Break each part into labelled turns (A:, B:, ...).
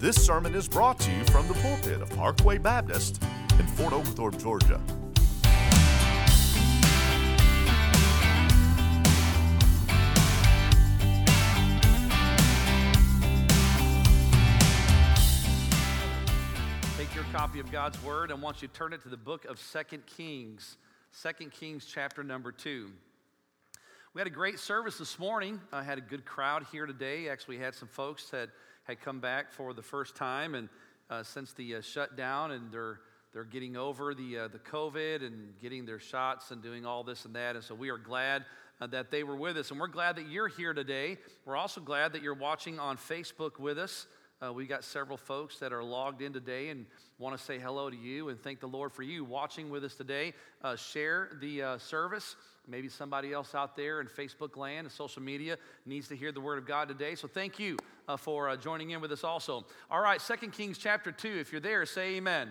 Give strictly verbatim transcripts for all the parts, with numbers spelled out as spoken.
A: This sermon is brought to you from the pulpit of Parkway Baptist in Fort Oglethorpe, Georgia.
B: Take your copy of God's Word and want you to turn it to the book of Second Kings. Second Kings chapter number two. We had a great service this morning. I had a good crowd here today. Actually, had some folks that had come back for the first time, and uh, since the uh, shutdown, and they're they're getting over the uh, the COVID and getting their shots and doing all this and that. And so we are glad uh, that they were with us, and we're glad that you're here today. We're also glad that you're watching on Facebook with us. Uh, we got several folks that are logged in today and want to say hello to you and thank the Lord for you watching with us today. Uh, share the uh, service. Maybe somebody else out there in Facebook land and social media needs to hear the Word of God today. So thank you uh, for uh, joining in with us also. All right, Second Kings chapter two. If you're there, say amen.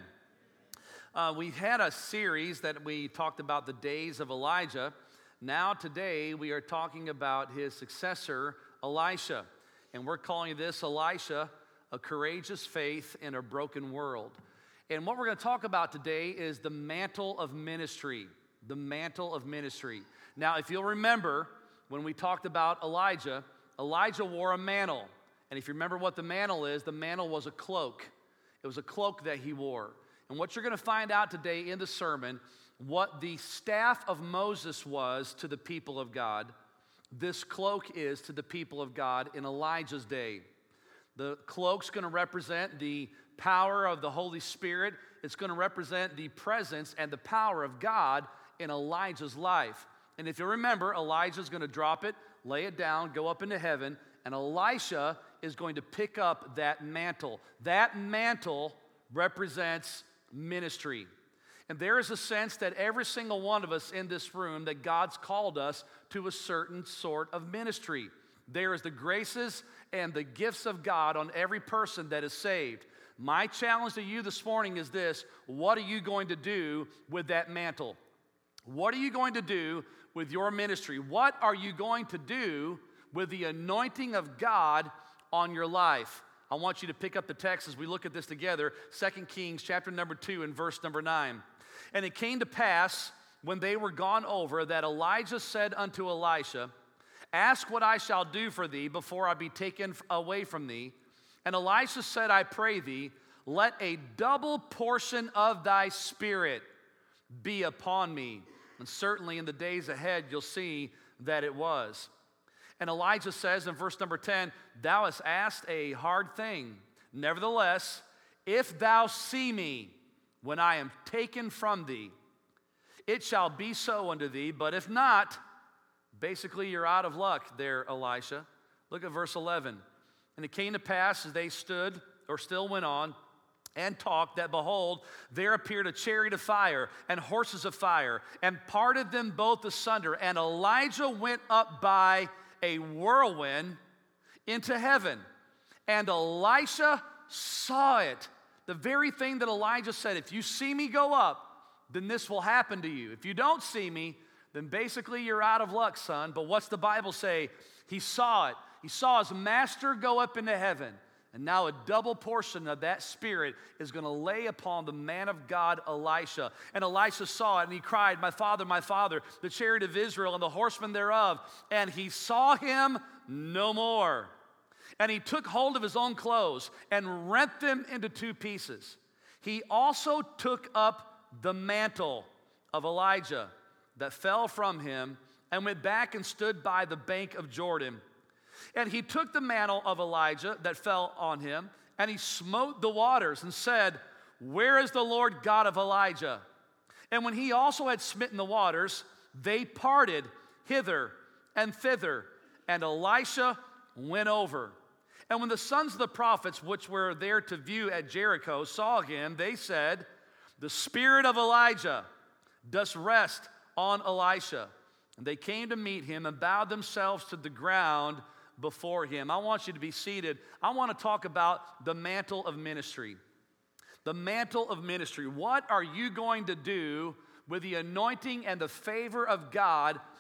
B: Uh, we had a series that we talked about the days of Elijah. Now today we are talking about his successor, Elisha. And we're calling this Elisha, a courageous faith in a broken world. And what we're going to talk about today is the mantle of ministry. The mantle of ministry. Now, if you'll remember, when we talked about Elijah, Elijah wore a mantle. And if you remember what the mantle is, the mantle was a cloak. It was a cloak that he wore. And what you're going to find out today in the sermon, what the staff of Moses was to the people of God, this cloak is to the people of God in Elijah's day. The cloak's going to represent the power of the Holy Spirit. It's going to represent the presence and the power of God in Elijah's life. And if you remember, Elijah's going to drop it, lay it down, go up into heaven, and Elisha is going to pick up that mantle. That mantle represents ministry. And there is a sense that every single one of us in this room, that God's called us to a certain sort of ministry. There is the graces and the gifts of God on every person that is saved. My challenge to you this morning is this: what are you going to do with that mantle? What are you going to do with your ministry? What are you going to do with the anointing of God on your life? I want you to pick up the text as we look at this together. Second Kings chapter number two and verse number nine. And it came to pass, when they were gone over, that Elijah said unto Elisha, Ask what I shall do for thee before I be taken away from thee. And Elisha said, I pray thee, let a double portion of thy spirit be upon me. And certainly in the days ahead, you'll see that it was. And Elijah says in verse number ten, Thou hast asked a hard thing. Nevertheless, if thou see me when I am taken from thee, it shall be so unto thee. But if not, basically you're out of luck there, Elisha. Look at verse eleven. And it came to pass as they stood, or still went on, and talked, that behold, there appeared a chariot of fire and horses of fire, and parted them both asunder. And Elijah went up by a whirlwind into heaven. And Elisha saw it. The very thing that Elijah said, if you see me go up, then this will happen to you. If you don't see me, then basically you're out of luck, son. But what's the Bible say? He saw it. He saw his master go up into heaven. And now a double portion of that spirit is going to lay upon the man of God, Elisha. And Elisha saw it, and he cried, My father, my father, the chariot of Israel and the horsemen thereof. And he saw him no more. And he took hold of his own clothes and rent them into two pieces. He also took up the mantle of Elijah that fell from him, and went back and stood by the bank of Jordan. And he took the mantle of Elijah that fell on him, and he smote the waters and said, Where is the Lord God of Elijah? And when he also had smitten the waters, they parted hither and thither, and Elisha went over. And when the sons of the prophets, which were there to view at Jericho, saw him, they said, The spirit of Elijah does rest on Elisha. And they came to meet him and bowed themselves to the ground before him. I want you to be seated. I want to talk about the mantle of ministry. The mantle of ministry. What are you going to do with the anointing and the favor of God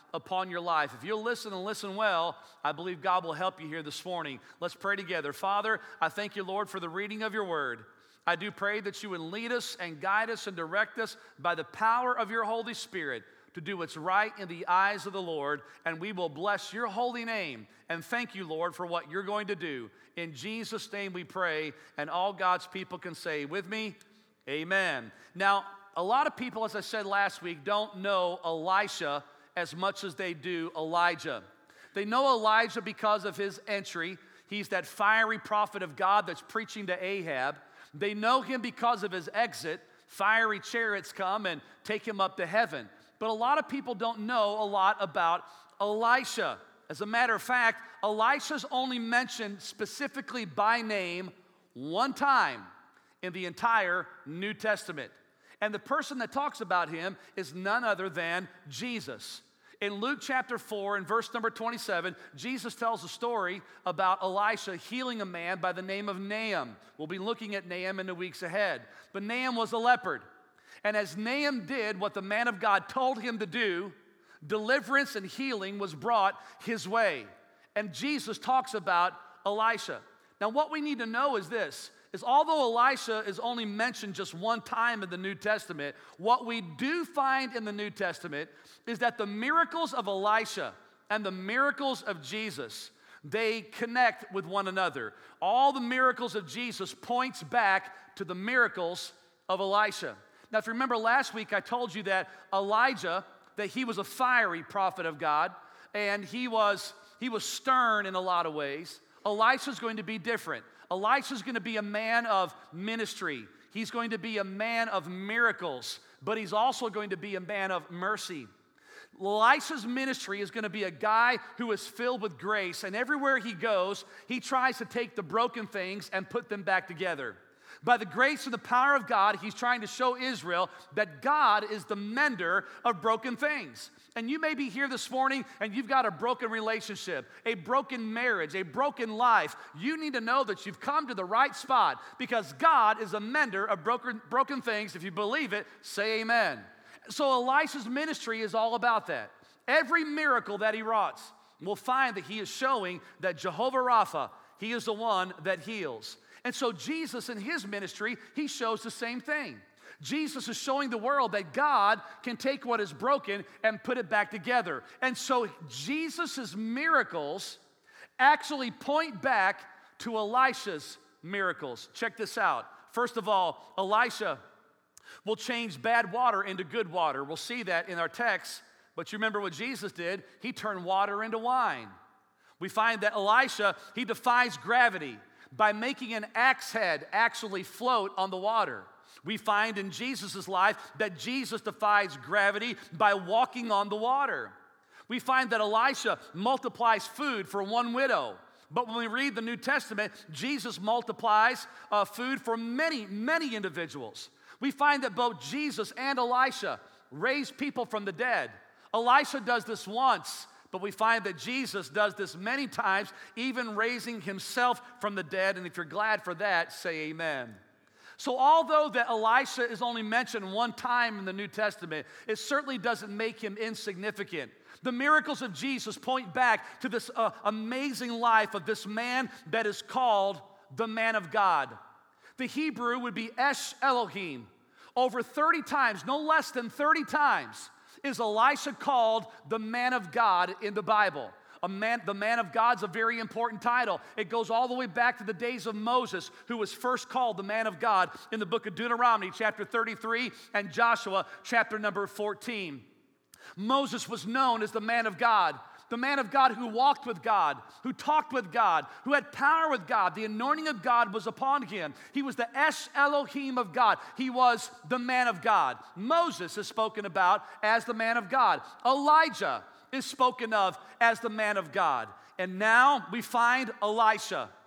B: upon your life. If you'll listen and listen well, I believe God will help you here this morning. Let's pray together. Father, I thank you, Lord, for the reading of your word. I do pray that you would lead us and guide us and direct us by the power of your Holy Spirit to do what's right in the eyes of the Lord, and we will bless your holy name. And thank you, Lord, for what you're going to do. In Jesus' name we pray, and all God's people can say with me, amen. Now, a lot of people, as I said last week, don't know Elisha as much as they do Elijah. They know Elijah because of his entry. He's that fiery prophet of God that's preaching to Ahab. They know him because of his exit. Fiery chariots come and take him up to heaven. But a lot of people don't know a lot about Elisha. As a matter of fact, Elisha's only mentioned specifically by name one time in the entire New Testament. And the person that talks about him is none other than Jesus. In Luke chapter four, in verse number twenty-seven, Jesus tells a story about Elisha healing a man by the name of Nahum. We'll be looking at Nahum in the weeks ahead. But Nahum was a leopard. And as Nahum did what the man of God told him to do, deliverance and healing was brought his way. And Jesus talks about Elisha. Now, what we need to know is this, is although Elisha is only mentioned just one time in the New Testament, what we do find in the New Testament is that the miracles of Elisha and the miracles of Jesus, they connect with one another. All the miracles of Jesus points back to the miracles of Elisha. Now, if you remember last week, I told you that Elijah, that he was a fiery prophet of God, and he was, he was stern in a lot of ways. Elisha's going to be different. Elisha's going to be a man of ministry. He's going to be a man of miracles, but he's also going to be a man of mercy. Elisha's ministry is going to be a guy who is filled with grace, and everywhere he goes, he tries to take the broken things and put them back together. By the grace and the power of God, he's trying to show Israel that God is the mender of broken things. And you may be here this morning and you've got a broken relationship, a broken marriage, a broken life. You need to know that you've come to the right spot because God is a mender of broken, broken things. If you believe it, say amen. So Elisha's ministry is all about that. Every miracle that he wrought, we'll find that he is showing that Jehovah Rapha, he is the one that heals. And so Jesus in his ministry, he shows the same thing. Jesus is showing the world that God can take what is broken and put it back together. And so Jesus' miracles actually point back to Elisha's miracles. Check this out. First of all, Elisha will change bad water into good water. We'll see that in our text. But you remember what Jesus did? He turned water into wine. We find that Elisha, he defies gravity by making an axe head actually float on the water. We find in Jesus' life that Jesus defies gravity by walking on the water. We find that Elisha multiplies food for one widow. But when we read the New Testament, Jesus multiplies uh, food for many, many individuals. We find that both Jesus and Elisha raise people from the dead. Elisha does this once, but we find that Jesus does this many times, even raising himself from the dead. And if you're glad for that, say amen. So although that Elisha is only mentioned one time in the New Testament, it certainly doesn't make him insignificant. The miracles of Jesus point back to this uh, amazing life of this man that is called the man of God. The Hebrew would be Esh Elohim. Over thirty times, no less than thirty times, is Elisha called the man of God in the Bible. A man, the man of God's a very important title. It goes all the way back to the days of Moses, who was first called the man of God in the book of Deuteronomy, chapter thirty-three, and Joshua, chapter number fourteen. Moses was known as the man of God, the man of God who walked with God, who talked with God, who had power with God. The anointing of God was upon him. He was the Esh Elohim of God. He was the man of God. Moses is spoken about as the man of God. Elijah is spoken of as the man of God. And now we find Elisha.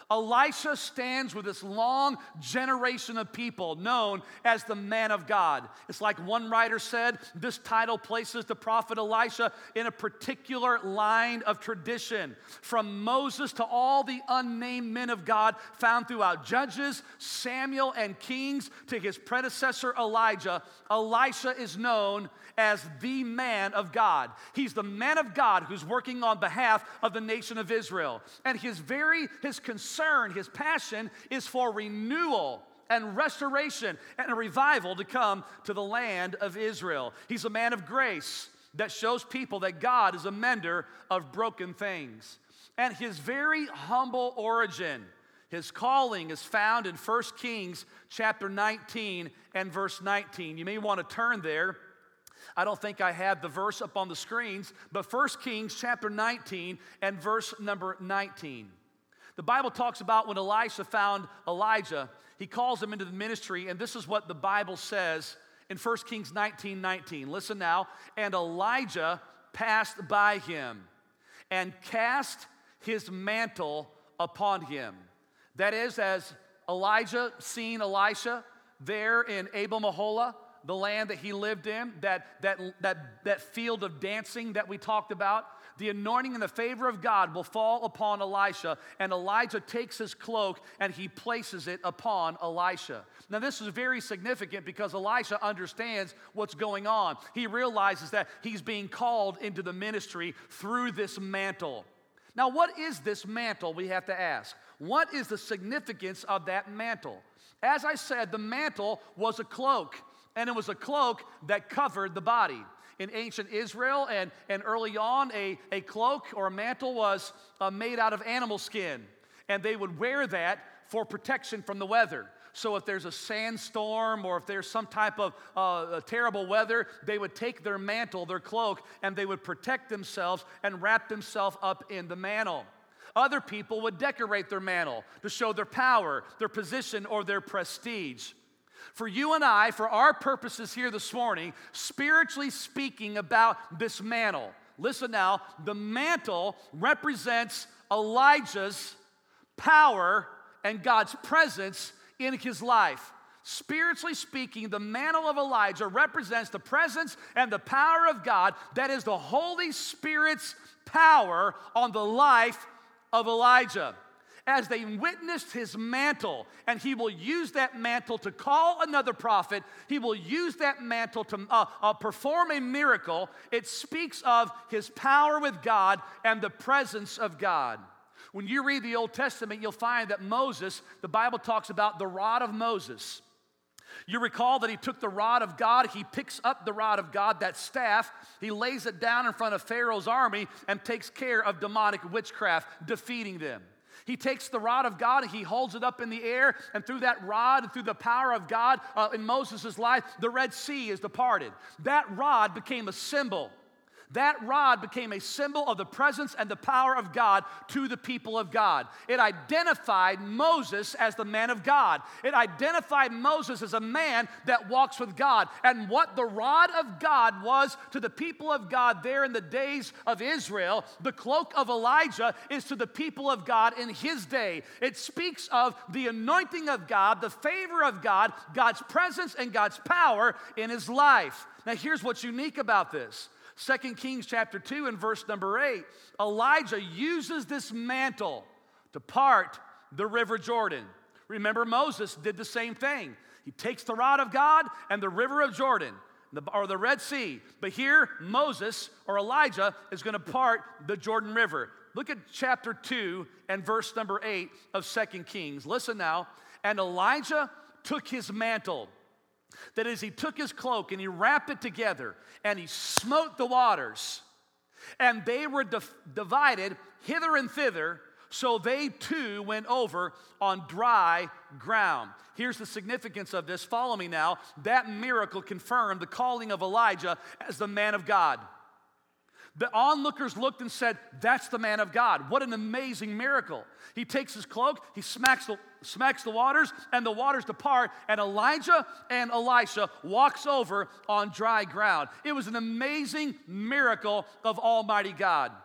B: Elisha stands with this long generation of people known as the man of God. It's like one writer said, this title places the prophet Elisha in a particular line of tradition. From Moses to all the unnamed men of God found throughout Judges, Samuel, and Kings to his predecessor Elijah, Elisha is known as the man of God. He's the man of God who's working on behalf of the nation of Israel. And his very, his concern, his passion is for renewal and restoration and a revival to come to the land of Israel. He's a man of grace that shows people that God is a mender of broken things. And his very humble origin, his calling is found in First Kings chapter nineteen and verse nineteen. You may want to turn there. I don't think I have the verse up on the screens, but First Kings chapter nineteen and verse number nineteen. The Bible talks about when Elisha found Elijah, he calls him into the ministry, and this is what the Bible says in First Kings nineteen nineteen. Listen now. And Elijah passed by him and cast his mantle upon him. That is, as Elijah seen Elisha there in Abel Meholah, the land that he lived in, that, that, that, that field of dancing that we talked about, the anointing and the favor of God will fall upon Elisha, and Elijah takes his cloak and he places it upon Elisha. Now this is very significant because Elisha understands what's going on. He realizes that he's being called into the ministry through this mantle. Now what is this mantle, we have to ask? What is the significance of that mantle? As I said, the mantle was a cloak. And it was a cloak that covered the body. In ancient Israel and, and early on, a, a cloak or a mantle was uh, made out of animal skin. And they would wear that for protection from the weather. So if there's a sandstorm or if there's some type of uh, terrible weather, they would take their mantle, their cloak, and they would protect themselves and wrap themselves up in the mantle. Other people would decorate their mantle to show their power, their position, or their prestige. For you and I, for our purposes here this morning, spiritually speaking about this mantle, listen now, the mantle represents Elijah's power and God's presence in his life. Spiritually speaking, the mantle of Elijah represents the presence and the power of God, that is the Holy Spirit's power on the life of Elijah. As they witnessed his mantle, and he will use that mantle to call another prophet, he will use that mantle to uh, uh, perform a miracle. It speaks of his power with God and the presence of God. When you read the Old Testament, you'll find that Moses, the Bible talks about the rod of Moses. You recall that he took the rod of God, he picks up the rod of God, that staff, he lays it down in front of Pharaoh's army and takes care of demonic witchcraft, defeating them. He takes the rod of God and he holds it up in the air, and through that rod and through the power of God uh, in Moses' life, the Red Sea is departed. That rod became a symbol. That rod became a symbol of the presence and the power of God to the people of God. It identified Moses as the man of God. It identified Moses as a man that walks with God. And what the rod of God was to the people of God there in the days of Israel, the cloak of Elijah is to the people of God in his day. It speaks of the anointing of God, the favor of God, God's presence and God's power in his life. Now here's what's unique about this. Second Kings chapter two and verse number eight, Elijah uses this mantle to part the river Jordan. Remember, Moses did the same thing. He takes the rod of God and the river of Jordan, or the Red Sea. But here, Moses, or Elijah, is going to part the Jordan River. Look at chapter two and verse number eight of Second Kings. Listen now. And Elijah took his mantle. That is, he took his cloak and he wrapped it together and he smote the waters, and they were di- divided hither and thither, so they too went over on dry ground. Here's the significance of this. Follow me now. That miracle confirmed the calling of Elijah as the man of God. The onlookers looked and said, that's the man of God. What an amazing miracle. He takes his cloak, he smacks the, smacks the waters, and the waters depart, and Elijah and Elisha walks over on dry ground. It was an amazing miracle of Almighty God.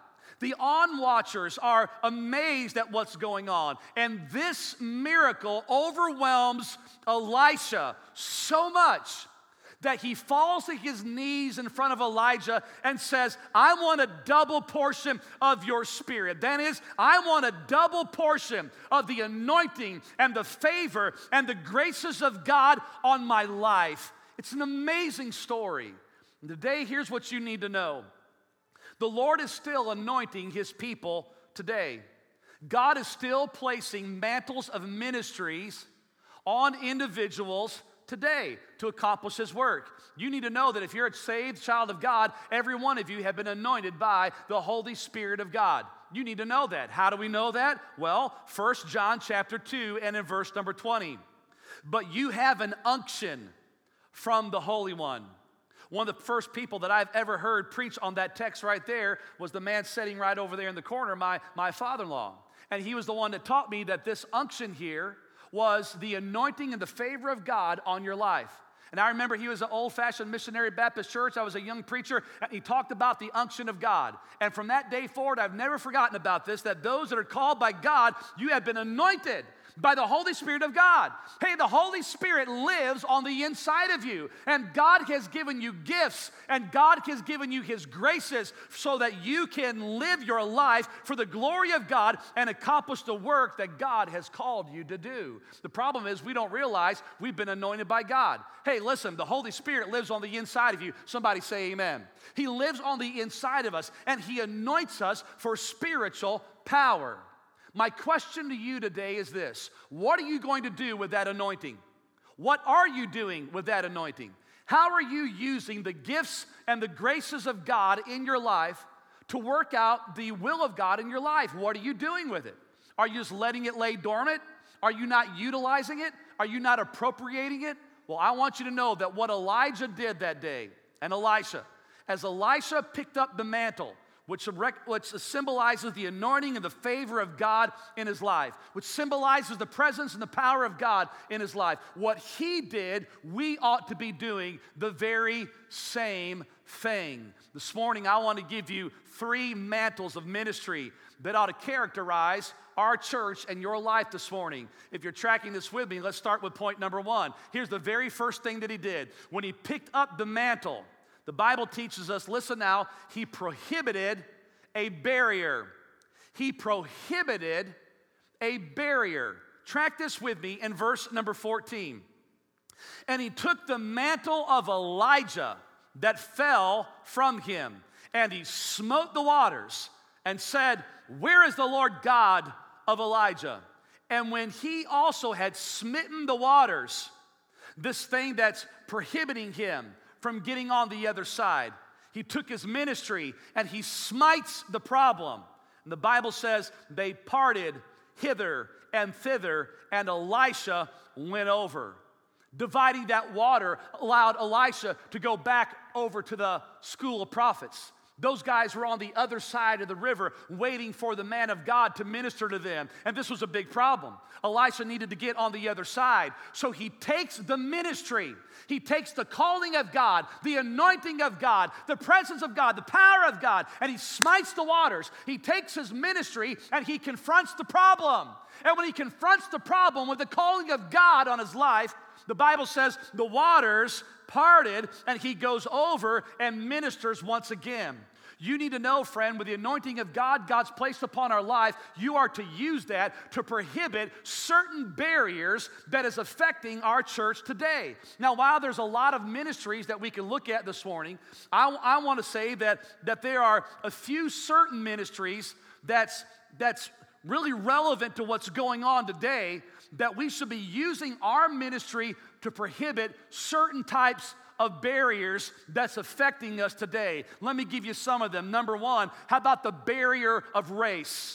B: The onwatchers are amazed at what's going on. And this miracle overwhelms Elisha so much that he falls to his knees in front of Elijah and says, I want a double portion of your spirit. That is, I want a double portion of the anointing and the favor and the graces of God on my life. It's an amazing story. And today, here's what you need to know. The Lord is still anointing his people today. God is still placing mantles of ministries on individuals today to accomplish his work. You need to know that if you're a saved child of God, every one of you have been anointed by the Holy Spirit of God. You need to know that. How do we know that? Well, First John chapter two and in verse number twenty. But you have an unction from the Holy One. One of the first people that I've ever heard preach on that text right there was the man sitting right over there in the corner, my, my father-in-law. And he was the one that taught me that this unction here was the anointing and the favor of God on your life. And I remember he was an old-fashioned missionary Baptist church. I was a young preacher, and he talked about the unction of God. And from that day forward, I've never forgotten about this, that those that are called by God, you have been anointed by the Holy Spirit of God. Hey, the Holy Spirit lives on the inside of you, and God has given you gifts, and God has given you his graces so that you can live your life for the glory of God and accomplish the work that God has called you to do. The problem is we don't realize we've been anointed by God. Hey, listen, the Holy Spirit lives on the inside of you. Somebody say amen. He lives on the inside of us, and he anoints us for spiritual power. My question to you today is this: what are you going to do with that anointing? What are you doing with that anointing? How are you using the gifts and the graces of God in your life to work out the will of God in your life? What are you doing with it? Are you just letting it lay dormant? Are you not utilizing it? Are you not appropriating it? Well, I want you to know that what Elijah did that day, and Elisha, as Elisha picked up the mantle, Which, which symbolizes the anointing and the favor of God in his life, which symbolizes the presence and the power of God in his life. What he did, we ought to be doing the very same thing. This morning, I want to give you three mantles of ministry that ought to characterize our church and your life this morning. If you're tracking this with me, let's start with point number one. Here's the very first thing that he did. When he picked up the mantle, the Bible teaches us, listen now, he prohibited a barrier. He prohibited a barrier. Track this with me in verse number fourteen. And he took the mantle of Elijah that fell from him, and he smote the waters and said, Where is the Lord God of Elijah? And when he also had smitten the waters, this thing that's prohibiting him from getting on the other side, he took his ministry and he smites the problem. And the Bible says they parted hither and thither, and Elisha went over. Dividing that water allowed Elisha to go back over to the school of prophets. Those guys were on the other side of the river waiting for the man of God to minister to them. And this was a big problem. Elisha needed to get on the other side. So he takes the ministry. He takes the calling of God, the anointing of God, the presence of God, the power of God, and he smites the waters. He takes his ministry and he confronts the problem. And when he confronts the problem with the calling of God on his life, the Bible says the waters parted and he goes over and ministers once again. You need to know, friend, with the anointing of God God's placed upon our life, you are to use that to prohibit certain barriers that is affecting our church today. Now, while there's a lot of ministries that we can look at this morning, I, I want to say that, that there are a few certain ministries that's, that's really relevant to what's going on today, that we should be using our ministry to prohibit certain types of barriers that's affecting us today. Let me give you some of them. Number one, how about the barrier of race?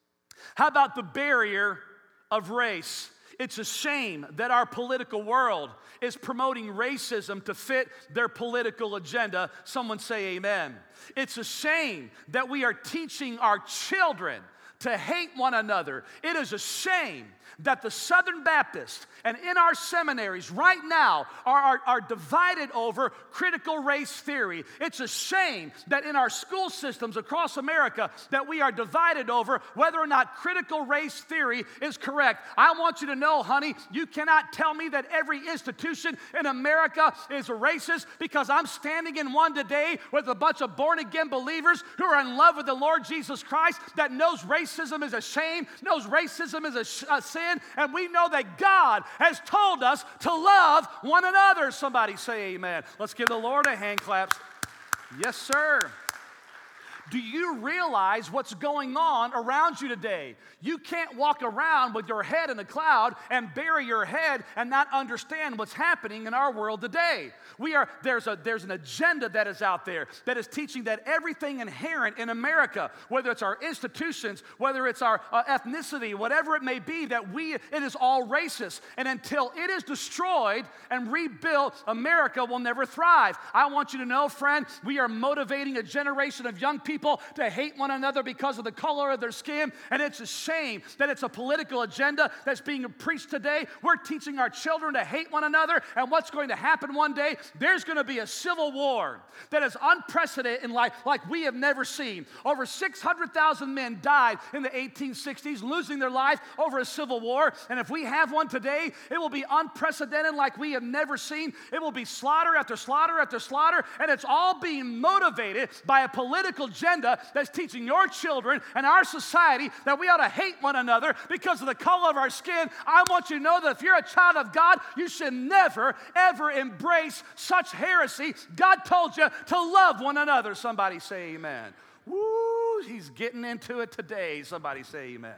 B: How about the barrier of race? It's a shame that our political world is promoting racism to fit their political agenda. Someone say amen. It's a shame that we are teaching our children to hate one another. It is a shame that the Southern Baptists and in our seminaries right now are, are, are divided over critical race theory. It's a shame that in our school systems across America that we are divided over whether or not critical race theory is correct. I want you to know, honey, you cannot tell me that every institution in America is racist, because I'm standing in one today with a bunch of born-again believers who are in love with the Lord Jesus Christ, that knows racism is a shame, knows racism is a, sh- a sin, and we know that God has told us to love one another. Somebody say amen. Let's give the Lord a hand clap. Yes, sir. Do you realize what's going on around you today? You can't walk around with your head in the cloud and bury your head and not understand what's happening in our world today. We are, there's, a, there's an agenda that is out there that is teaching that everything inherent in America, whether it's our institutions, whether it's our uh, ethnicity, whatever it may be, that we, it is all racist. And until it is destroyed and rebuilt, America will never thrive. I want you to know, friend, we are motivating a generation of young people People to hate one another because of the color of their skin, and it's a shame that it's a political agenda that's being preached today. We're teaching our children to hate one another, and what's going to happen one day, there's going to be a civil war that is unprecedented in life like we have never seen. Over six hundred thousand men died in the eighteen sixties, losing their life over a civil war, and if we have one today, it will be unprecedented like we have never seen. It will be slaughter after slaughter after slaughter, and it's all being motivated by a political agenda that's teaching your children and our society that we ought to hate one another because of the color of our skin. I want you to know that if you're a child of God, you should never, ever embrace such heresy. God told you to love one another. Somebody say amen. Woo, he's getting into it today. Somebody say amen.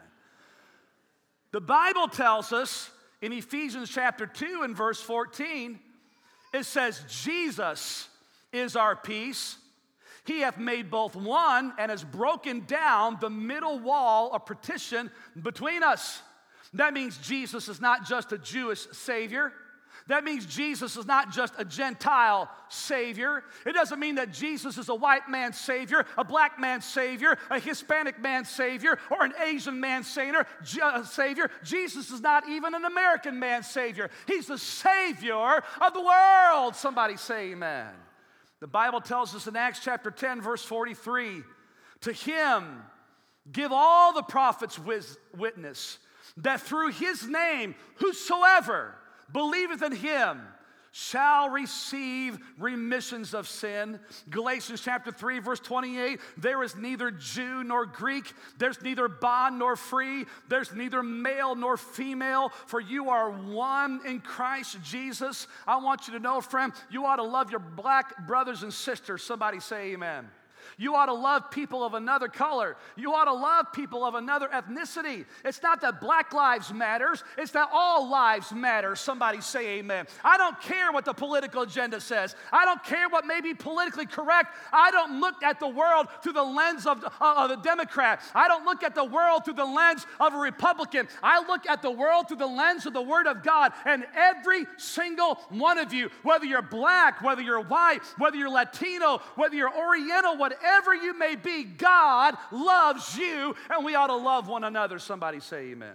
B: The Bible tells us in Ephesians chapter two and verse fourteen, it says, Jesus is our peace. He hath made both one and has broken down the middle wall of partition between us. That means Jesus is not just a Jewish Savior. That means Jesus is not just a Gentile Savior. It doesn't mean that Jesus is a white man's Savior, a black man's Savior, a Hispanic man's Savior, or an Asian man's Savior. Jesus is not even an American man's Savior. He's the Savior of the world. Somebody say amen. The Bible tells us in Acts chapter ten, verse forty-three, to him give all the prophets witness that through his name whosoever believeth in him shall receive remissions of sin. Galatians chapter three, verse twenty-eight, there is neither Jew nor Greek, there's neither bond nor free, there's neither male nor female, for you are one in Christ Jesus. I want you to know, friend, you ought to love your black brothers and sisters. Somebody say amen. You ought to love people of another color. You ought to love people of another ethnicity. It's not that black lives matters. It's that all lives matter. Somebody say amen. I don't care what the political agenda says. I don't care what may be politically correct. I don't look at the world through the lens of, uh, of a Democrat. I don't look at the world through the lens of a Republican. I look at the world through the lens of the Word of God. And every single one of you, whether you're black, whether you're white, whether you're Latino, whether you're Oriental, whatever Whatever you may be, God loves you, and we ought to love one another. Somebody say amen.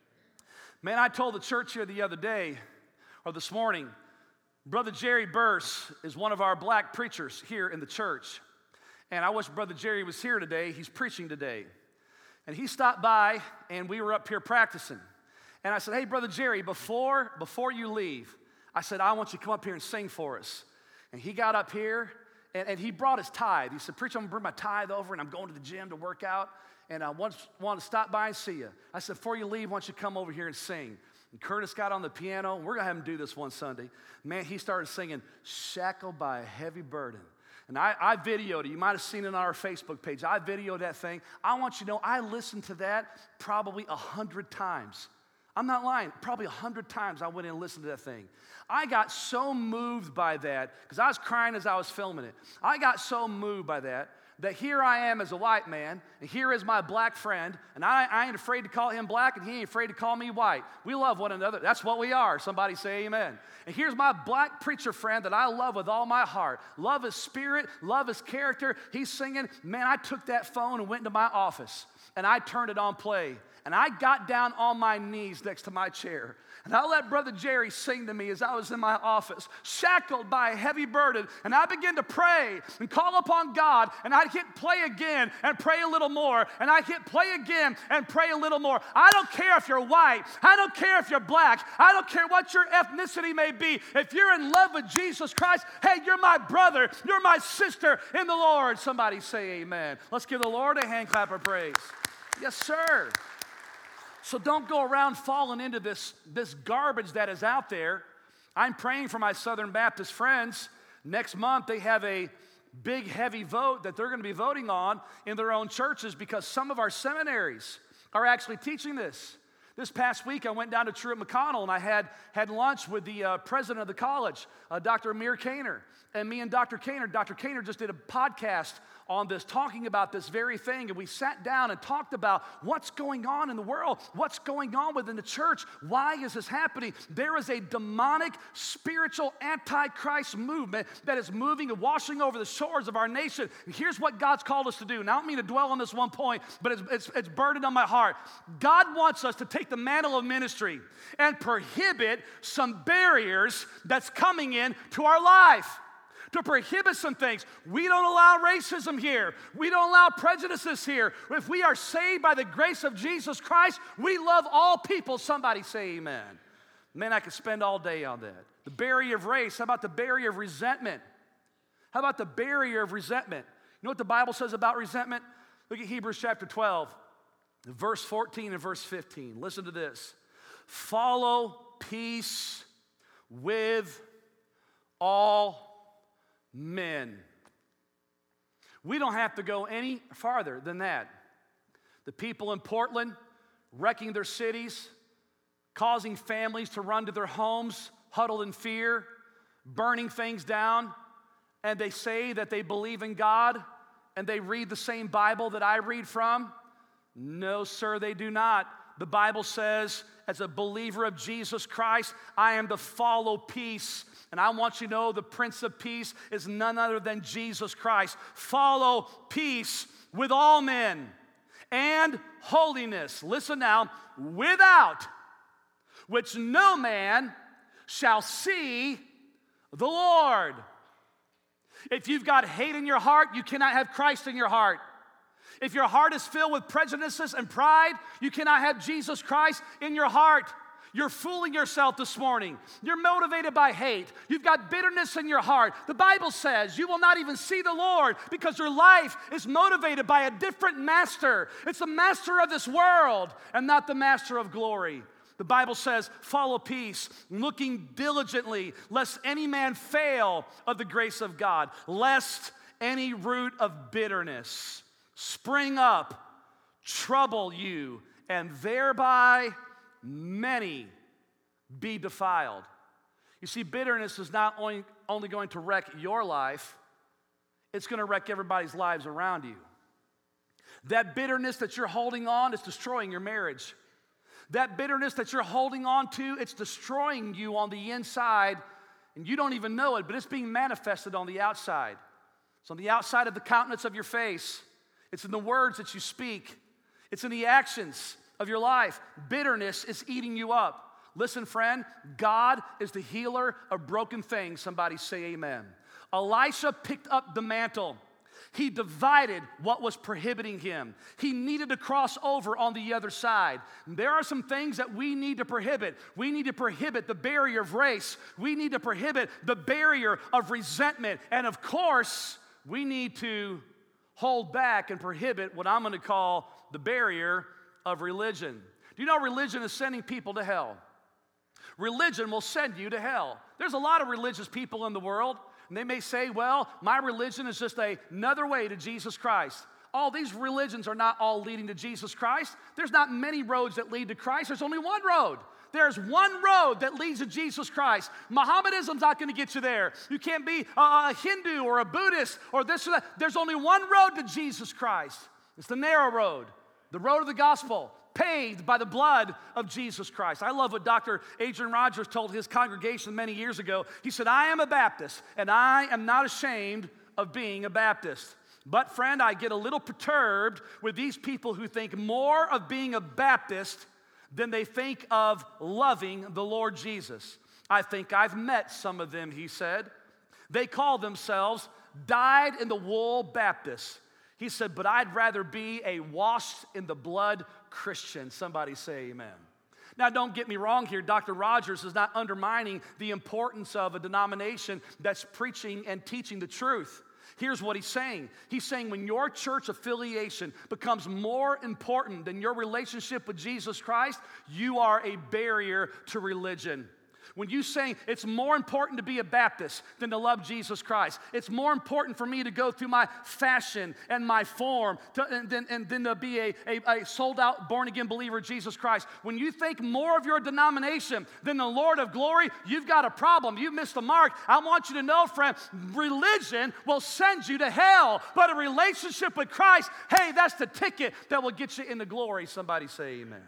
B: Man, I told the church here the other day, or this morning, Brother Jerry Burse is one of our black preachers here in the church. And I wish Brother Jerry was here today. He's preaching today. And he stopped by, and we were up here practicing. And I said, hey, Brother Jerry, before, before you leave, I said, I want you to come up here and sing for us. And he got up here. And, and he brought his tithe. He said, preacher, I'm going to bring my tithe over, and I'm going to the gym to work out, and I want, want to stop by and see you. I said, before you leave, why don't you come over here and sing? And Curtis got on the piano, and we're going to have him do this one Sunday. Man, he started singing, Shackled by a Heavy Burden. And I, I videoed it. You might have seen it on our Facebook page. I videoed that thing. I want you to know, I listened to that probably a hundred times. I'm not lying. Probably a hundred times I went in and listened to that thing. I got so moved by that, because I was crying as I was filming it. I got so moved by that, that here I am as a white man, and here is my black friend, and I, I ain't afraid to call him black, and he ain't afraid to call me white. We love one another. That's what we are. Somebody say amen. And here's my black preacher friend that I love with all my heart. Love his spirit, love his character. He's singing. Man, I took that phone and went into my office. and I turned it on play. And I got down on my knees next to my chair. And I let Brother Jerry sing to me as I was in my office, shackled by a heavy burden. And I began to pray and call upon God. And I'd hit play again and pray a little more. And I'd hit play again and pray a little more. I don't care if you're white. I don't care if you're black. I don't care what your ethnicity may be. If you're in love with Jesus Christ, hey, you're my brother. You're my sister in the Lord. Somebody say amen. Let's give the Lord a hand clap of praise. Yes, sir. So don't go around falling into this, this garbage that is out there. I'm praying for my Southern Baptist friends. Next month, they have a big, heavy vote that they're going to be voting on in their own churches because some of our seminaries are actually teaching this. This past week, I went down to Truett McConnell, and I had, had lunch with the uh, president of the college, uh, Doctor Amir Kaner. And me and Doctor Kaner, Doctor Kaner just did a podcast on this, talking about this very thing. And we sat down and talked about what's going on in the world, what's going on within the church, why is this happening? There is a demonic, spiritual, antichrist movement that is moving and washing over the shores of our nation. And here's what God's called us to do. Now, I don't mean to dwell on this one point, but it's, it's, it's burdened on my heart. God wants us to take the mantle of ministry and prohibit some barriers that's coming in to our life. To prohibit some things. We don't allow racism here. We don't allow prejudices here. If we are saved by the grace of Jesus Christ, we love all people. Somebody say amen. Man, I could spend all day on that. The barrier of race. How about the barrier of resentment? How about the barrier of resentment? You know what the Bible says about resentment? Look at Hebrews chapter twelve, verse fourteen and verse fifteen. Listen to this. Follow peace with all men. We don't have to go any farther than that. The people in Portland wrecking their cities, causing families to run to their homes, huddled in fear, burning things down, and they say that they believe in God and they read the same Bible that I read from. No, sir, they do not. The Bible says, as a believer of Jesus Christ, I am to follow peace. And I want you to know the Prince of Peace is none other than Jesus Christ. Follow peace with all men and holiness. Listen now, without which no man shall see the Lord. If you've got hate in your heart, you cannot have Christ in your heart. If your heart is filled with prejudices and pride, you cannot have Jesus Christ in your heart. You're fooling yourself this morning. You're motivated by hate. You've got bitterness in your heart. The Bible says you will not even see the Lord because your life is motivated by a different master. It's the master of this world and not the master of glory. The Bible says, follow peace, looking diligently, lest any man fail of the grace of God, lest any root of bitterness spring up, trouble you, and thereby many be defiled. You see, bitterness is not only, only going to wreck your life, it's going to wreck everybody's lives around you. That bitterness that you're holding on is destroying your marriage. That bitterness that you're holding on to, it's destroying you on the inside, and you don't even know it, but it's being manifested on the outside. It's on the outside of the countenance of your face. It's in the words that you speak. It's in the actions of your life. Bitterness is eating you up. Listen, friend, God is the healer of broken things. Somebody say amen. Elisha picked up the mantle. He divided what was prohibiting him. He needed to cross over on the other side. There are some things that we need to prohibit. We need to prohibit the barrier of race. We need to prohibit the barrier of resentment. And of course, we need to hold back and prohibit what I'm going to call the barrier of religion. Do you know religion is sending people to hell? Religion will send you to hell. There's a lot of religious people in the world, and they may say, well, my religion is just a, another way to Jesus Christ. All these religions are not all leading to Jesus Christ. There's not many roads that lead to Christ. There's only one road. There's one road that leads to Jesus Christ. Mohammedanism's not going to get you there. You can't be a, a Hindu or a Buddhist or this or that. There's only one road to Jesus Christ. It's the narrow road, the road of the gospel, paved by the blood of Jesus Christ. I love what Doctor Adrian Rogers told his congregation many years ago. He said, I am a Baptist, and I am not ashamed of being a Baptist. But friend, I get a little perturbed with these people who think more of being a Baptist than they think of loving the Lord Jesus. I think I've met some of them, he said. They call themselves dyed-in-the-wool Baptists. He said, but I'd rather be a washed-in-the-blood Christian. Somebody say amen. Now, don't get me wrong here. Doctor Rogers is not undermining the importance of a denomination that's preaching and teaching the truth. Here's what he's saying. He's saying when your church affiliation becomes more important than your relationship with Jesus Christ, you are a barrier to religion. When you say it's more important to be a Baptist than to love Jesus Christ, it's more important for me to go through my fashion and my form to, and, and, and then to be a, a, a sold-out, born-again believer of Jesus Christ. When you think more of your denomination than the Lord of glory, you've got a problem. You've missed the mark. I want you to know, friend, religion will send you to hell, but a relationship with Christ, hey, that's the ticket that will get you into glory. Somebody say amen.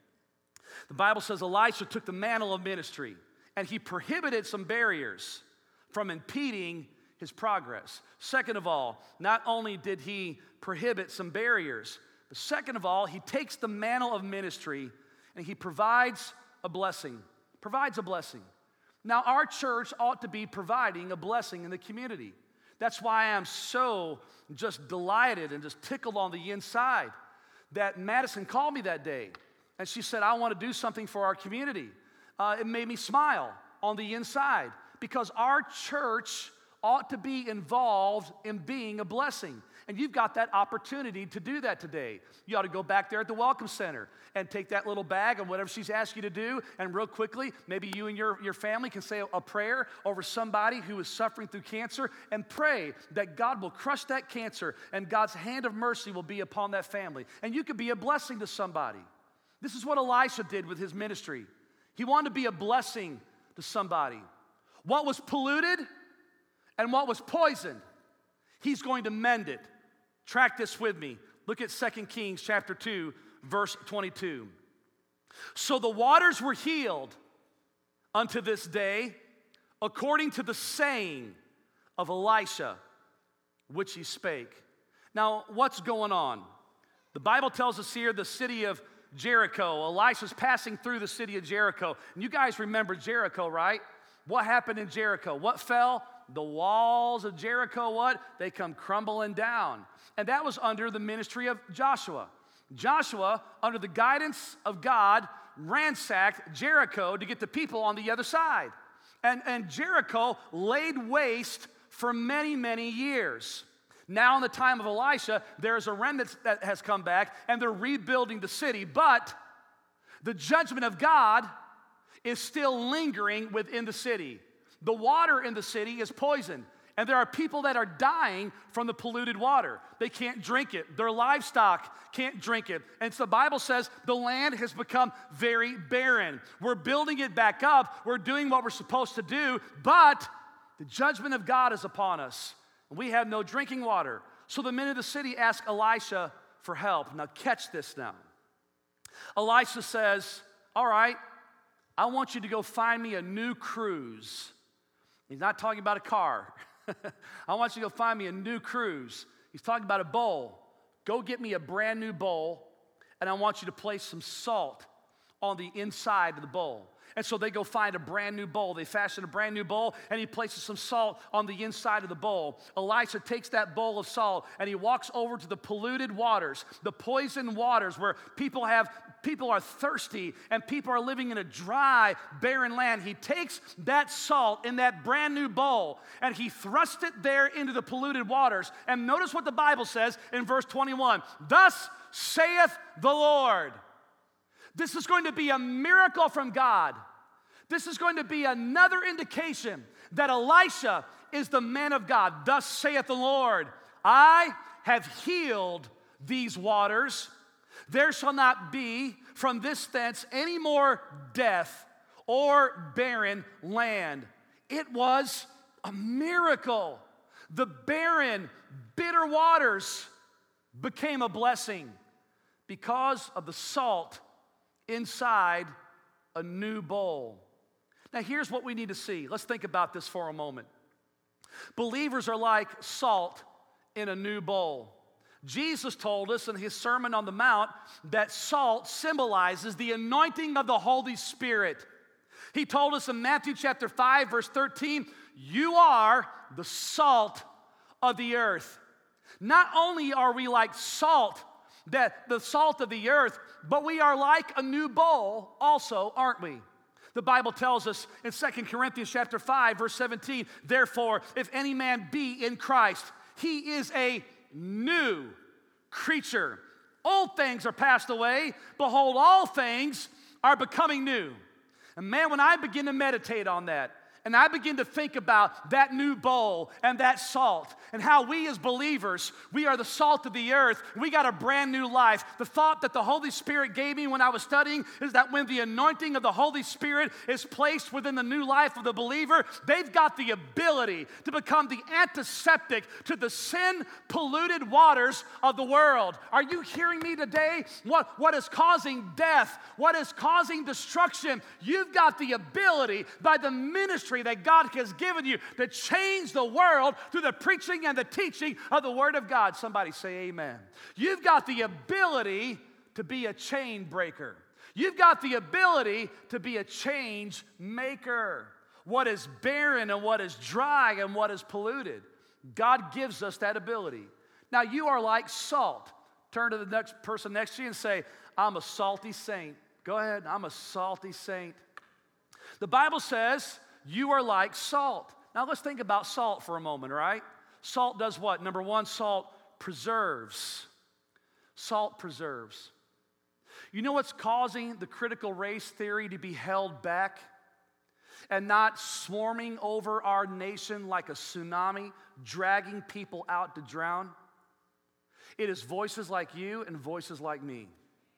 B: The Bible says Elisha took the mantle of ministry, and he prohibited some barriers from impeding his progress. Second of all, not only did he prohibit some barriers, but second of all, he takes the mantle of ministry and he provides a blessing. Provides a blessing. Now, our church ought to be providing a blessing in the community. That's why I'm so just delighted and just tickled on the inside that Madison called me that day, and she said, I want to do something for our community. Uh, it made me smile on the inside because our church ought to be involved in being a blessing. And you've got that opportunity to do that today. You ought to go back there at the Welcome Center and take that little bag and whatever she's asked you to do, and real quickly, maybe you and your, your family can say a, a prayer over somebody who is suffering through cancer and pray that God will crush that cancer and God's hand of mercy will be upon that family. And you could be a blessing to somebody. This is what Elisha did with his ministry. He wanted to be a blessing to somebody. What was polluted and what was poisoned, he's going to mend it. Track this with me. Look at Second Kings chapter two, verse twenty-two. So the waters were healed unto this day, according to the saying of Elisha, which he spake. Now, what's going on? The Bible tells us here the city of Jericho. Elisha's passing through the city of Jericho. And you guys remember Jericho, right? What happened in Jericho? What fell? The walls of Jericho, what? They come crumbling down. And that was under the ministry of Joshua. Joshua, under the guidance of God, ransacked Jericho to get the people on the other side. And, and Jericho laid waste for many, many years. Now in the time of Elisha, there's a remnant that has come back, and they're rebuilding the city, but the judgment of God is still lingering within the city. The water in the city is poisoned, and there are people that are dying from the polluted water. They can't drink it. Their livestock can't drink it. And so the Bible says the land has become very barren. We're building it back up. We're doing what we're supposed to do, but the judgment of God is upon us. We have no drinking water. So the men of the city ask Elisha for help. Now catch this now. Elisha says, all right, I want you to go find me a new cruise. He's not talking about a car. I want you to go find me a new cruise. He's talking about a bowl. Go get me a brand new bowl, and I want you to place some salt on the inside of the bowl. And so they go find a brand new bowl. They fashion a brand new bowl, and he places some salt on the inside of the bowl. Elisha takes that bowl of salt, and he walks over to the polluted waters, the poisoned waters where people have people are thirsty and people are living in a dry, barren land. He takes that salt in that brand new bowl, and he thrusts it there into the polluted waters. And notice what the Bible says in verse twenty-one. Thus saith the Lord. This is going to be a miracle from God. This is going to be another indication that Elisha is the man of God. Thus saith the Lord, I have healed these waters. There shall not be from this thence any more death or barren land. It was a miracle. The barren, bitter waters became a blessing because of the salt inside a new bowl. Now, here's what we need to see. Let's think about this for a moment. Believers are like salt in a new bowl. Jesus told us in his Sermon on the Mount that salt symbolizes the anointing of the Holy Spirit. He told us in Matthew chapter five, verse thirteen, you are the salt of the earth. Not only are we like salt, that the salt of the earth, but we are like a new bowl also, aren't we? The Bible tells us in Second Corinthians chapter five, verse seventeen, therefore, if any man be in Christ, he is a new creature. Old things are passed away. Behold, all things are becoming new. And man, when I begin to meditate on that, and I begin to think about that new bowl and that salt and how we as believers, we are the salt of the earth. We got a brand new life. The thought that the Holy Spirit gave me when I was studying is that when the anointing of the Holy Spirit is placed within the new life of the believer, they've got the ability to become the antiseptic to the sin-polluted waters of the world. Are you hearing me today? What, what is causing death? What is causing destruction? You've got the ability by the ministry that God has given you to change the world through the preaching and the teaching of the Word of God. Somebody say amen. You've got the ability to be a chain breaker. You've got the ability to be a change maker. What is barren and what is dry and what is polluted, God gives us that ability. Now you are like salt. Turn to the next person next to you and say, I'm a salty saint. Go ahead, I'm a salty saint. The Bible says, you are like salt. Now let's think about salt for a moment, right? Salt does what? Number one, salt preserves. Salt preserves. You know what's causing the critical race theory to be held back and not swarming over our nation like a tsunami, dragging people out to drown? It is voices like you and voices like me.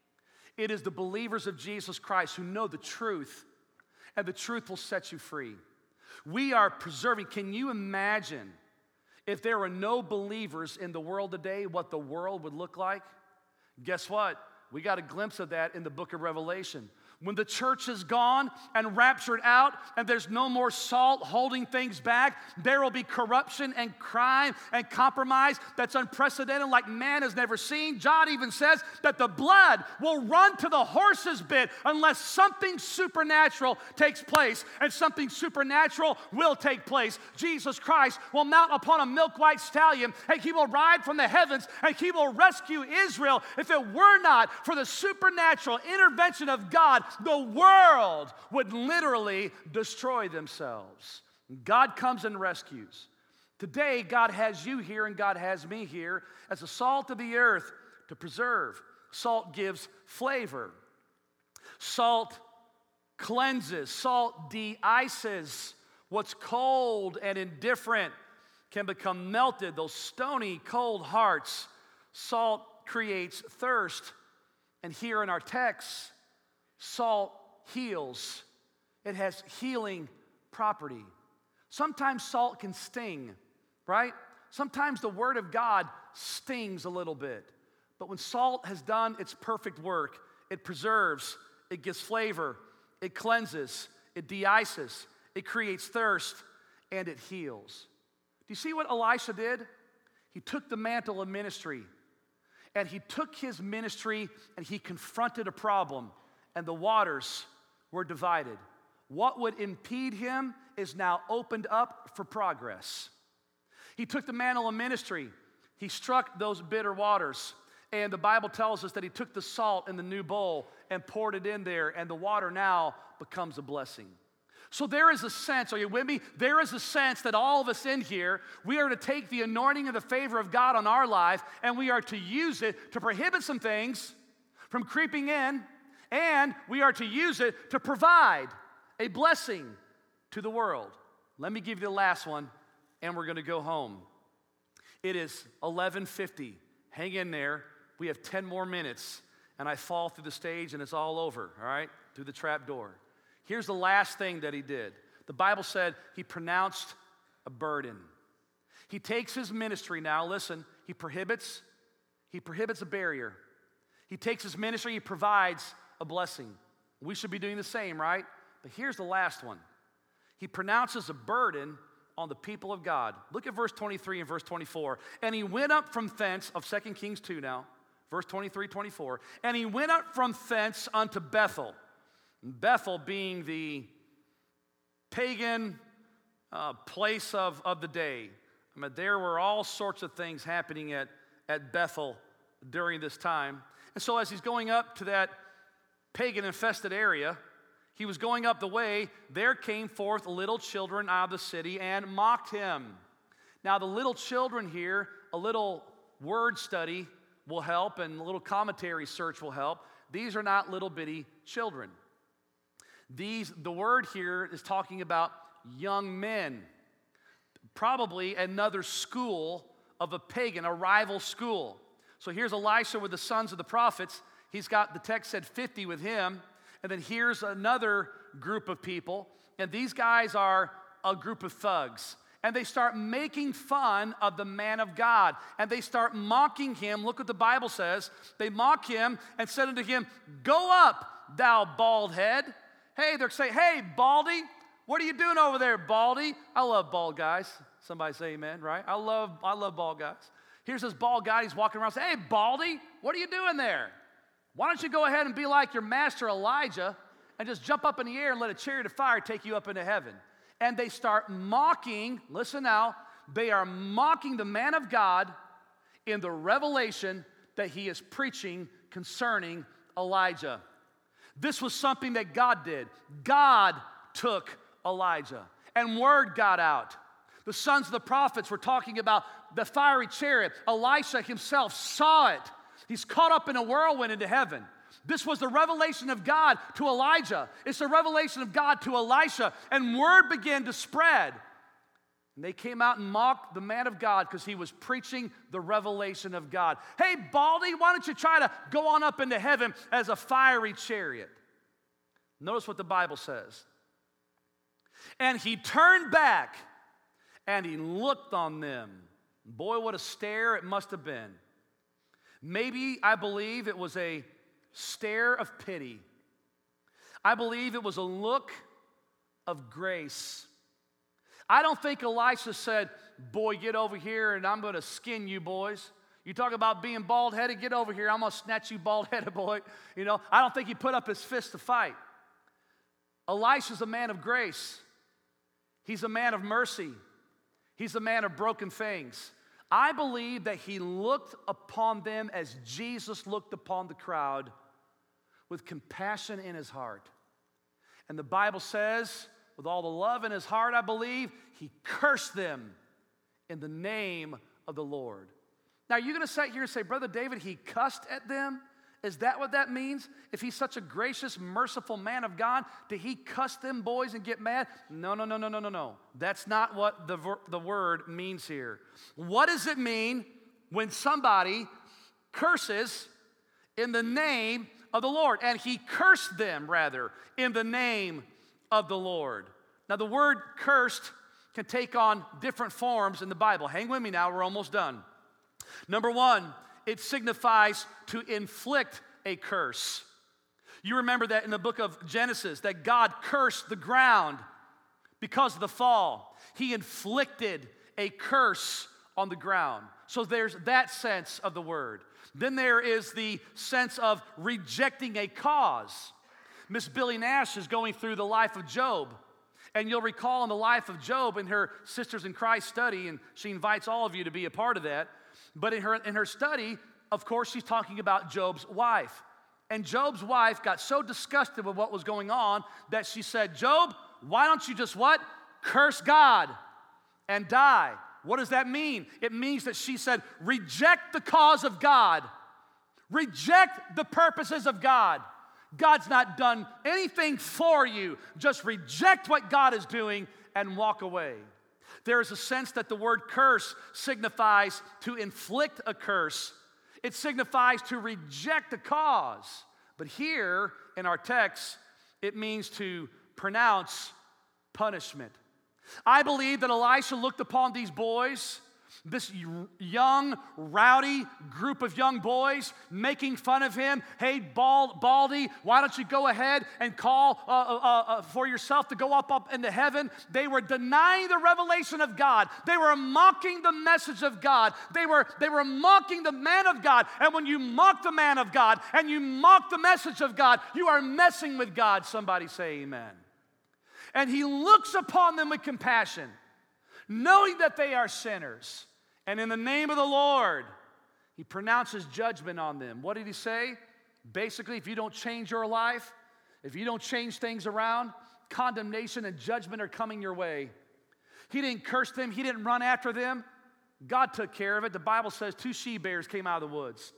B: It is the believers of Jesus Christ who know the truth, and the truth will set you free. We are preserving. Can you imagine if there were no believers in the world today, what the world would look like? Guess what? We got a glimpse of that in the book of Revelation. When the church is gone and raptured out and there's no more salt holding things back, there will be corruption and crime and compromise that's unprecedented like man has never seen. John even says that the blood will run to the horse's bit unless something supernatural takes place, and something supernatural will take place. Jesus Christ will mount upon a milk-white stallion, and he will ride from the heavens, and he will rescue Israel. If it were not for the supernatural intervention of God, the world would literally destroy themselves. God comes and rescues. Today, God has you here and God has me here as the salt of the earth to preserve. Salt gives flavor. Salt cleanses. Salt de-ices. What's cold and indifferent can become melted. Those stony, cold hearts. Salt creates thirst. And here in our text, salt heals. It has healing property. Sometimes salt can sting, right? Sometimes the Word of God stings a little bit. But when salt has done its perfect work, it preserves, it gives flavor, it cleanses, it de-ices, it creates thirst, and it heals. Do you see what Elisha did? He took the mantle of ministry, and he took his ministry and he confronted a problem. And the waters were divided. What would impede him is now opened up for progress. He took the mantle of ministry. He struck those bitter waters. And the Bible tells us that he took the salt in the new bowl and poured it in there, and the water now becomes a blessing. So there is a sense, are you with me? There is a sense that all of us in here, we are to take the anointing and the favor of God on our life, and we are to use it to prohibit some things from creeping in. And we are to use it to provide a blessing to the world. Let me give you the last one, and we're going to go home. It is eleven fifty. Hang in there. We have ten more minutes, and I fall through the stage, and it's all over, all right, through the trap door. Here's the last thing that he did. The Bible said he pronounced a burden. He takes his ministry now, listen, he prohibits, he prohibits a barrier. He takes his ministry, he provides a blessing. We should be doing the same, right? But here's the last one. He pronounces a burden on the people of God. Look at verse twenty-three and verse twenty-four. And he went up from thence, of Second Kings two now, verse twenty-three, twenty-four. And he went up from thence unto Bethel. Bethel being the pagan uh, place of, of the day. I mean, there were all sorts of things happening at, at Bethel during this time. And so as he's going up to that pagan-infested area, he was going up the way, there came forth little children out of the city and mocked him. Now, the little children here, a little word study will help, and a little commentary search will help. These are not little bitty children. These, the word here is talking about young men, probably another school of a pagan, a rival school. So here's Elisha with the sons of the prophets. He's got, the text said fifty with him. And then here's another group of people. And these guys are a group of thugs. And they start making fun of the man of God. And they start mocking him. Look what the Bible says. They mock him and said unto him, "Go up, thou bald head." Hey, they're saying, "Hey, Baldy, what are you doing over there, Baldy?" I love bald guys. Somebody say amen, right? I love, I love bald guys. Here's this bald guy. He's walking around saying, "Hey, Baldy, what are you doing there? Why don't you go ahead and be like your master Elijah and just jump up in the air and let a chariot of fire take you up into heaven?" And they start mocking, listen now, they are mocking the man of God in the revelation that he is preaching concerning Elijah. This was something that God did. God took Elijah, and word got out. The sons of the prophets were talking about the fiery chariot. Elisha himself saw it. He's caught up in a whirlwind into heaven. This was the revelation of God to Elijah. It's the revelation of God to Elisha. And word began to spread. And they came out and mocked the man of God because he was preaching the revelation of God. "Hey, Baldy, why don't you try to go on up into heaven as a fiery chariot?" Notice what the Bible says. "And he turned back and he looked on them." Boy, what a stare it must have been. Maybe, I believe, it was a stare of pity. I believe it was a look of grace. I don't think Elisha said, "Boy, get over here and I'm going to skin you boys. You talk about being bald-headed, get over here, I'm going to snatch you bald-headed, boy." You know, I don't think he put up his fist to fight. Elisha's a man of grace. He's a man of mercy. He's a man of broken things. I believe that he looked upon them as Jesus looked upon the crowd, with compassion in his heart. And the Bible says, with all the love in his heart, I believe, he cursed them in the name of the Lord. Now, you're going to sit here and say, "Brother David, he cussed at them?" Is that what that means? If he's such a gracious, merciful man of God, did he cuss them boys and get mad? No, no, no, no, no, no, no. That's not what the, ver- the word means here. What does it mean when somebody curses in the name of the Lord? And he cursed them, rather, in the name of the Lord. Now, the word cursed can take on different forms in the Bible. Hang with me now, we're almost done. Number one, it signifies to inflict a curse. You remember that in the book of Genesis, that God cursed the ground because of the fall. He inflicted a curse on the ground. So there's that sense of the word. Then there is the sense of rejecting a cause. Miss Billy Nash is going through the life of Job. And you'll recall in the life of Job in her Sisters in Christ study, and she invites all of you to be a part of that. But in her, in her study, of course, she's talking about Job's wife. And Job's wife got so disgusted with what was going on that she said, "Job, why don't you just what? Curse God and die." What does that mean? It means that she said, reject the cause of God. Reject the purposes of God. God's not done anything for you. Just reject what God is doing and walk away. There is a sense that the word curse signifies to inflict a curse. It signifies to reject a cause. But here in our text, it means to pronounce punishment. I believe that Elisha looked upon these boys This young, rowdy group of young boys making fun of him. Hey, Bald, Baldy, why don't you go ahead and call uh, uh, uh, for yourself to go up, up into heaven? They were denying the revelation of God. They were mocking the message of God. They were, they were mocking the man of God. And when you mock the man of God and you mock the message of God, you are messing with God. Somebody say amen. And he looks upon them with compassion, knowing that they are sinners. And in the name of the Lord, he pronounces judgment on them. What did he say? Basically, if you don't change your life, if you don't change things around, condemnation and judgment are coming your way. He didn't curse them. He didn't run after them. God took care of it. The Bible says two she-bears came out of the woods.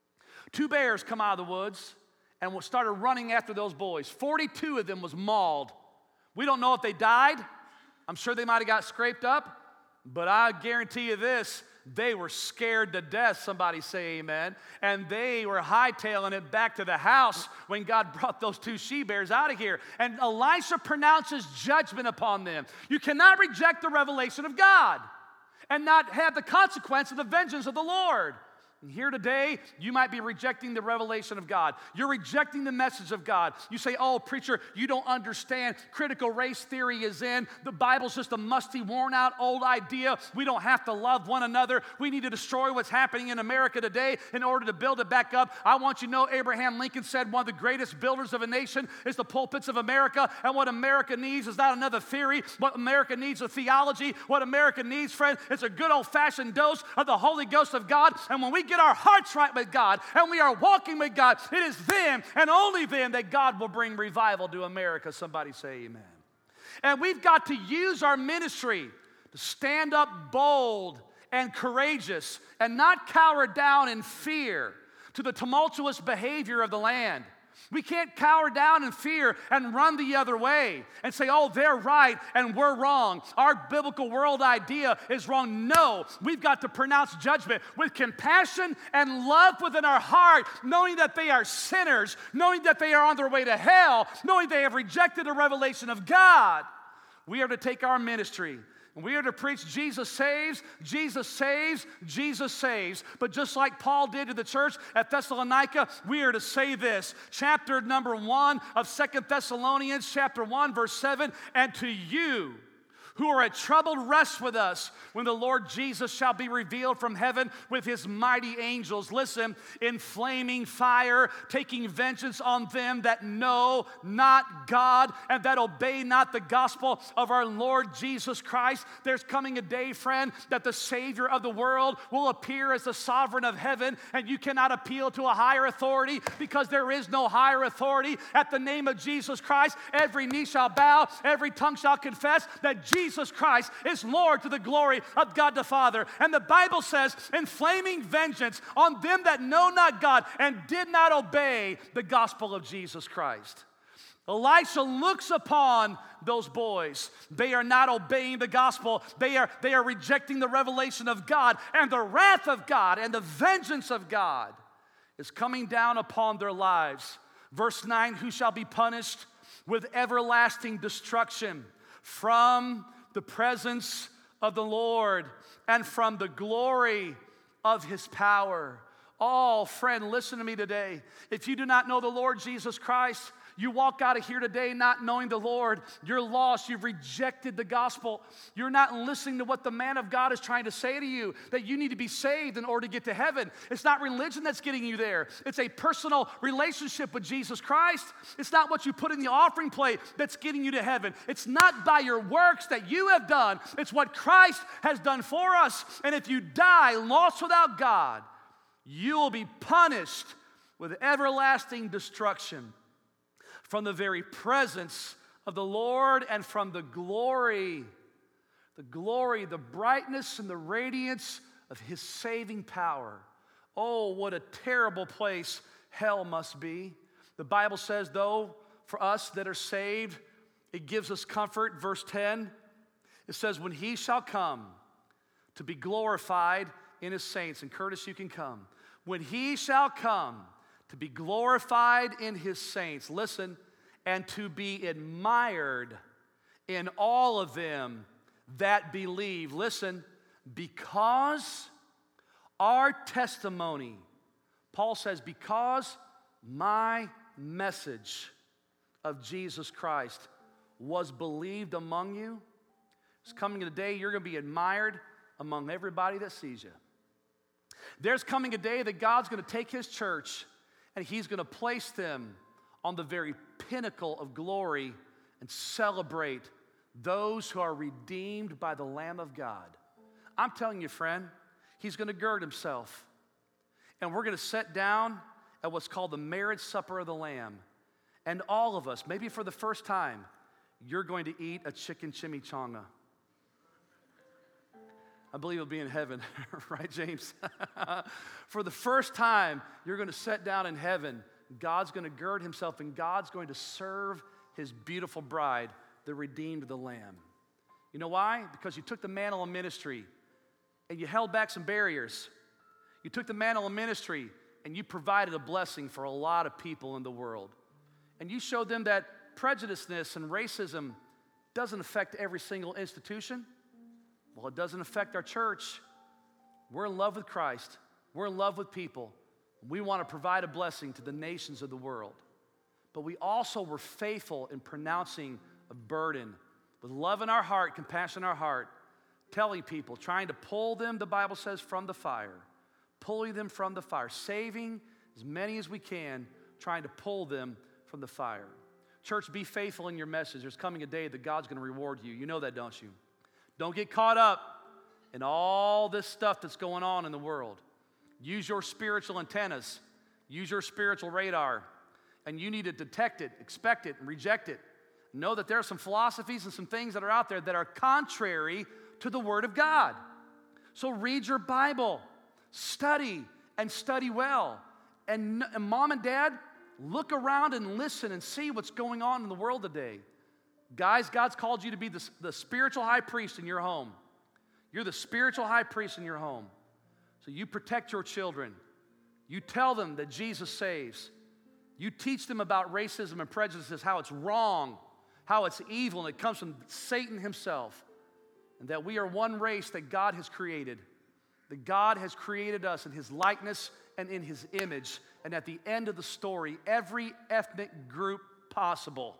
B: Two bears come out of the woods and started running after those boys. forty-two of them was mauled. We don't know if they died. I'm sure they might have got scraped up. But I guarantee you this, they were scared to death. Somebody say amen. And they were hightailing it back to the house when God brought those two she-bears out of here. And Elisha pronounces judgment upon them. You cannot reject the revelation of God and not have the consequence of the vengeance of the Lord. And here today, you might be rejecting the revelation of God. You're rejecting the message of God. You say, oh, preacher, you don't understand. Critical race theory is in. The Bible's just a musty, worn-out old idea. We don't have to love one another. We need to destroy what's happening in America today in order to build it back up. I want you to know Abraham Lincoln said one of the greatest builders of a nation is the pulpits of America. And what America needs is not another theory. What America needs is theology. What America needs, friend, is a good old-fashioned dose of the Holy Ghost of God. And when we get our hearts right with God and we are walking with God, it is then and only then that God will bring revival to America. Somebody say amen. And we've got to use our ministry to stand up bold and courageous and not cower down in fear to the tumultuous behavior of the land. We can't cower down in fear and run the other way and say, oh, they're right and we're wrong. Our biblical world idea is wrong. No, we've got to pronounce judgment with compassion and love within our heart, knowing that they are sinners, knowing that they are on their way to hell, knowing they have rejected the revelation of God. We are to take our ministry and we are to preach Jesus saves, Jesus saves, Jesus saves. But just like Paul did to the church at Thessalonica, we are to say this. Chapter number one of Second Thessalonians, chapter one, verse seven, and to you who are at troubled rest with us when the Lord Jesus shall be revealed from heaven with his mighty angels. Listen, in flaming fire, taking vengeance on them that know not God and that obey not the gospel of our Lord Jesus Christ. There's coming a day, friend, that the Savior of the world will appear as the sovereign of heaven, and you cannot appeal to a higher authority because there is no higher authority. At the name of Jesus Christ, every knee shall bow, every tongue shall confess that Jesus Jesus Christ is Lord to the glory of God the Father. And the Bible says, inflaming vengeance on them that know not God and did not obey the gospel of Jesus Christ. Elisha looks upon those boys. They are not obeying the gospel. They are, they are rejecting the revelation of God, and the wrath of God and the vengeance of God is coming down upon their lives. Verse nine, who shall be punished with everlasting destruction from the presence of the Lord and from the glory of his power. Oh, friend, listen to me today. If you do not know the Lord Jesus Christ, you walk out of here today not knowing the Lord. You're lost. You've rejected the gospel. You're not listening to what the man of God is trying to say to you, that you need to be saved in order to get to heaven. It's not religion that's getting you there. It's a personal relationship with Jesus Christ. It's not what you put in the offering plate that's getting you to heaven. It's not by your works that you have done. It's what Christ has done for us. And if you die lost without God, you will be punished with everlasting destruction from the very presence of the Lord and from the glory, the glory, the brightness and the radiance of his saving power. Oh, what a terrible place hell must be. The Bible says, though, for us that are saved, it gives us comfort. Verse ten, it says, when he shall come to be glorified in his saints. And Curtis, you can come. When he shall come to be glorified in his saints, listen, and to be admired in all of them that believe. Listen, Because our testimony, Paul says, because my message of Jesus Christ was believed among you, it's coming a day you're going to be admired among everybody that sees you. There's coming a day that God's going to take his church and he's going to place them on the very pinnacle of glory and celebrate those who are redeemed by the Lamb of God. I'm telling you, friend, he's going to gird himself. And we're going to sit down at what's called the marriage supper of the Lamb. And all of us, maybe for the first time, you're going to eat a chicken chimichanga. I believe it'll be in heaven, right, James? For the first time, you're going to sit down in heaven. God's going to gird himself, and God's going to serve his beautiful bride, the redeemed of the Lamb. You know why? Because you took the mantle of ministry, and you held back some barriers. You took the mantle of ministry, and you provided a blessing for a lot of people in the world. And you showed them that prejudiceness and racism doesn't affect every single institution. Well, it doesn't affect our church. We're in love with Christ. We're in love with people. We want to provide a blessing to the nations of the world. But we also were faithful in pronouncing a burden with love in our heart, compassion in our heart, telling people, trying to pull them, the Bible says, from the fire, pulling them from the fire, saving as many as we can, trying to pull them from the fire. Church, be faithful in your message. There's coming a day that God's going to reward you. You know that, don't you? Don't get caught up in all this stuff that's going on in the world. Use your spiritual antennas. Use your spiritual radar. And you need to detect it, expect it, and reject it. Know that there are some philosophies and some things that are out there that are contrary to the Word of God. So read your Bible. Study, and study well. And, and mom and dad, look around and listen and see what's going on in the world today. Guys, God's called you to be the, the spiritual high priest in your home. You're the spiritual high priest in your home. So you protect your children. You tell them that Jesus saves. You teach them about racism and prejudices, how it's wrong, how it's evil, and it comes from Satan himself. And that we are one race that God has created. That God has created us in his likeness and in his image. And at the end of the story, every ethnic group possible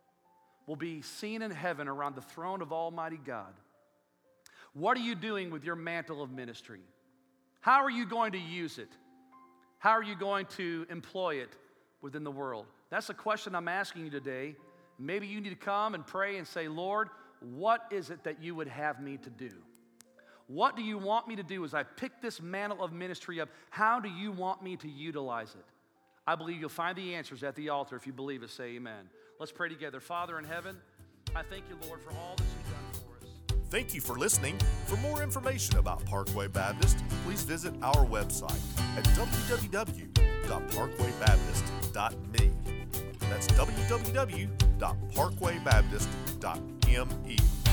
B: will be seen in heaven around the throne of Almighty God. What are you doing with your mantle of ministry? How are you going to use it? How are you going to employ it within the world? That's a question I'm asking you today. Maybe you need to come and pray and say, Lord, what is it that you would have me to do? What do you want me to do as I pick this mantle of ministry up? How do you want me to utilize it? I believe you'll find the answers at the altar. If you believe it, say amen. Let's pray together. Father in heaven, I thank you, Lord, for all that you've done for us.
A: Thank you for listening. For more information about Parkway Baptist, please visit our website at w w w dot parkway baptist dot m e. That's w w w dot parkway baptist dot m e.